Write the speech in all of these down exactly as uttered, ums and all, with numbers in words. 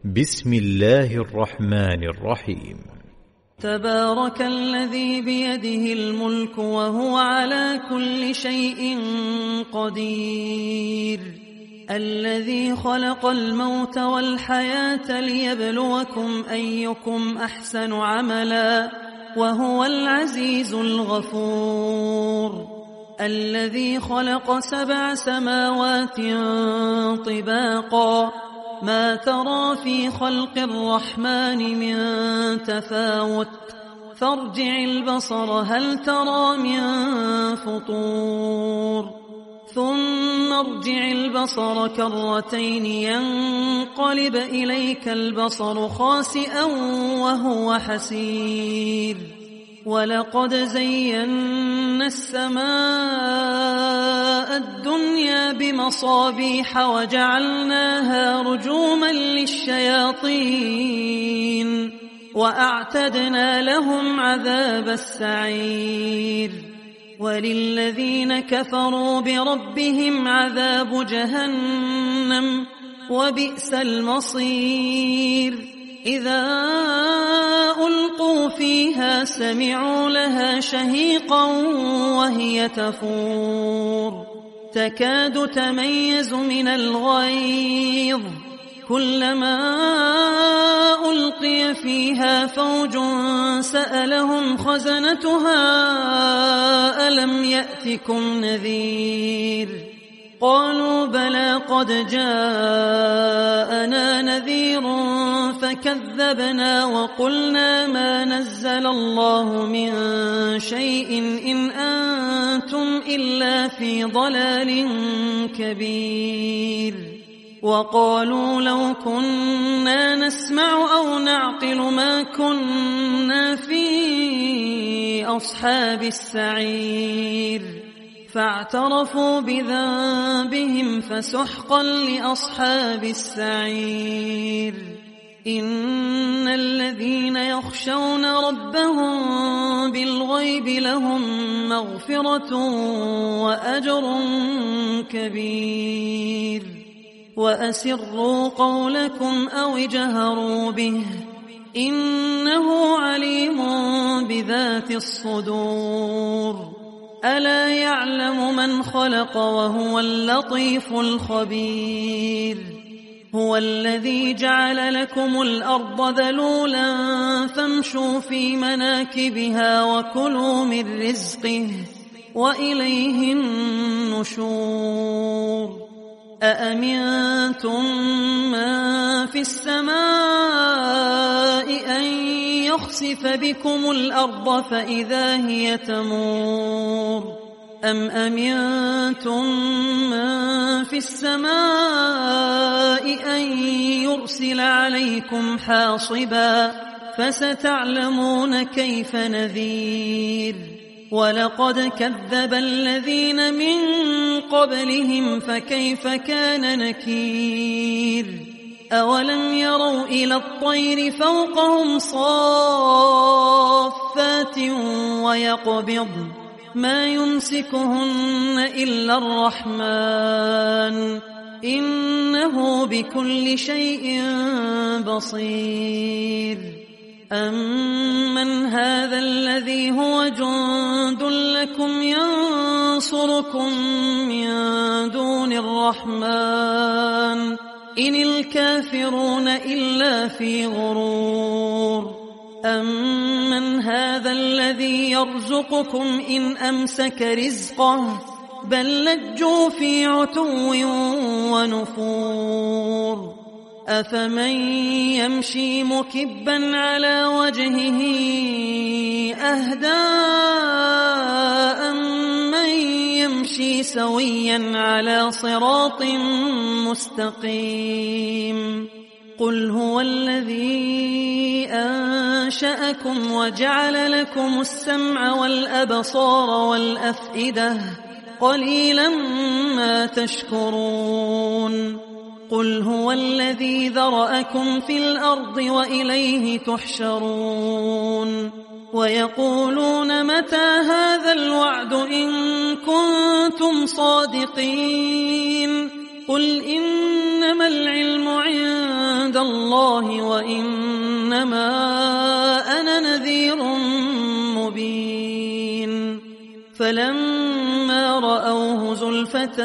بسم الله الرحمن الرحيم. تبارك الذي بيده الملك وهو على كل شيء قدير، الذي خلق الموت والحياة ليبلوكم أيكم أحسن عملا وهو العزيز الغفور، الذي خلق سبع سماوات طباقا ما ترى في خلق الرحمن من تفاوت فارجع البصر هل ترى من فطور ثم ارجع البصر كرتين ينقلب إليك البصر خاسئا وهو حسير، ولقد زينا السماء الدنيا بمصابيح وجعلناها رجوما للشياطين وأعتدنا لهم عذاب السعير، وللذين كفروا بربهم عذاب جهنم وبئس المصير، إذا ألقوا فيها سمعوا لها شهيقا وهي تفور تكاد تميز من الغيظ، كلما ألقي فيها فوج سألهم خزنتها ألم يأتكم نذير، قالوا بلى قد جاءنا نذير فكذبنا وقلنا ما نزل الله من شيء إن أنتم إلا في ضلال كبير، وقالوا لو كنا نسمع أو نعقل ما كنا في أصحاب السعير، فاعترفوا بذنبهم فسحقا لأصحاب السعير، إن الذين يخشون ربهم بالغيب لهم مغفرة وأجر كبير، وأسروا قولكم أو اجهروا به إنه عليم بذات الصدور، ألا يعلم من خلق وهو اللطيف الخبير، هو الذي جعل لكم الأرض ذلولا فامشوا في مناكبها وكلوا من رزقه وإليه النشور، أأمنتم من في السماء أن يخسف بكم الأرض فإذا هي تمور، أم أمنتم من في السماء أن يرسل عليكم حاصبا فستعلمون كيف نذير، ولقد كذب الذين من قبلهم فكيف كان نكير، أولم يروا إلى الطير فوقهم صافات ويقبض ما يمسكهن إلا الرحمن إنه بكل شيء بصير، أمن هذا الذي هو جند لكم ينصركم من دون الرحمن إن الكافرون إلا في غرور، أمن هذا الذي يرزقكم إن أمسك رزقه بل لجوا في عتو ونفور، أفمن يمشي مكبا على وجهه أهدى أمن يمشي سويا على صراط مستقيم، قل هو الذي أنشأكم وجعل لكم السمع والأبصار والأفئدة قليلا ما تشكرون، قل هو الذي ذرأكم في الأرض وإليه تحشرون، ويقولون متى هذا الوعد إن كنتم صادقين، قل إنما العلم عند عند الله وإنما أنا نذير مبين فلما رأوه زلفة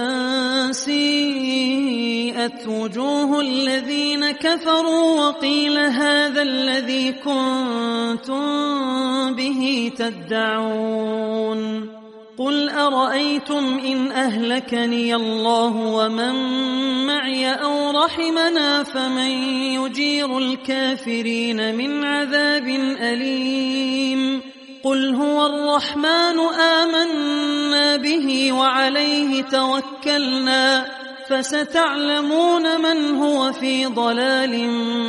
سيئت وجوه الذين كفروا وقيل هذا الذي كنتم به تدعون قل أرأيتم إن أهلكني الله ومن معي أو رحمنا فمن يجير الكافرين من عذاب أليم قل هو الرحمن آمنا به وعليه توكلنا فستعلمون من هو في ضلال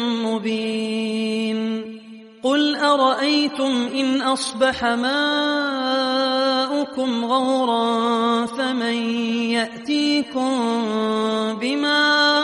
مبين قل أرأيتم إن أصبح ماؤكم غورا فمن يأتيكم بماء